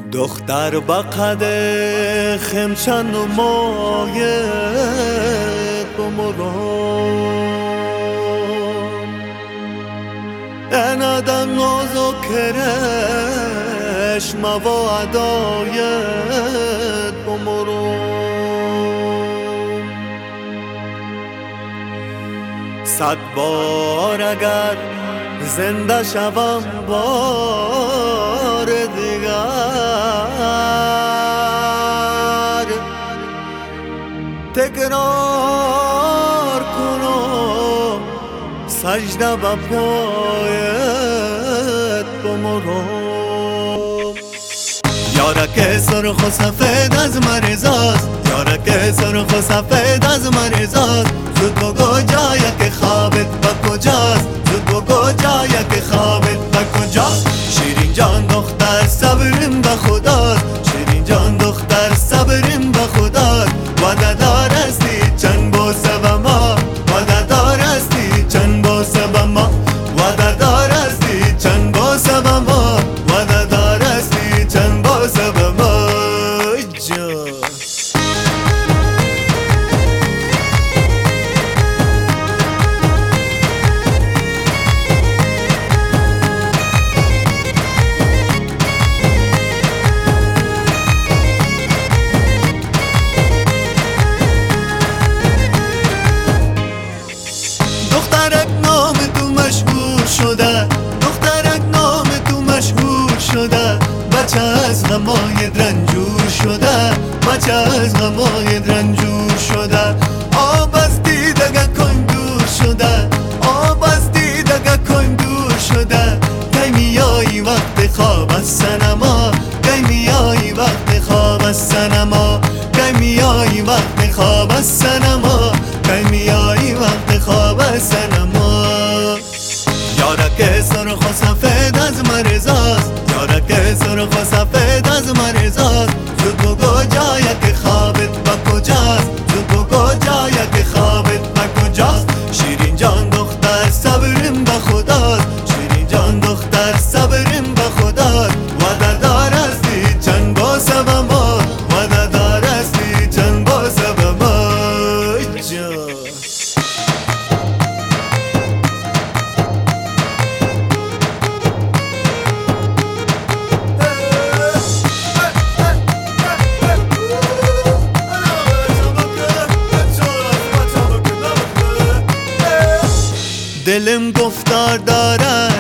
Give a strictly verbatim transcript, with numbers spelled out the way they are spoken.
دختر بقد خمچن و مایه بمران انادم نازو کرش موادایت بمران صد بار اگر زنده شوم بار دیگر تکرار کنم سجده به پایت بمرم یارک سرخ و سفید از مرزاست یارک سرخ و سفید از مرزاست زود بگو جای خوابت با کجاست زود بگو جای خوابت با کجاست شیرین جان دختر صبرم به خداست شیرین جان دختر صبرم به خداست وعده دارستی چند بوسه به ما وعده دارستی چند بوسه به ما وعده دارستی چند بوسه به ما وعده دارستی چند بوسه به ما جان دخترک نام تو مشهور شده دخترک نام تو مشهور شده بچه از غمای رنجور شده بچه از غمای رنجور شده آب از دیدگه کن دور شده آب از دیدگه کن دور شده کی میایی وقت خواب از سنما کی میایی وقت خواب از سنما کی میایی وقت خواب از سنما کی میایی وقت خواب از سنما یارک سرخ و سفید از مرزاست یارک سرخ و سفید از مرزاست زود بگو جای خوابت با کجاست زود بگو جای خوابت با کجاست شیرین جان دختر صبرم به خداست شیرین جان دختر صبرم به خداست وعده دارستی چند بوسه به ما وعده دارستی چند بوسه به ما جان دلم گفتار داره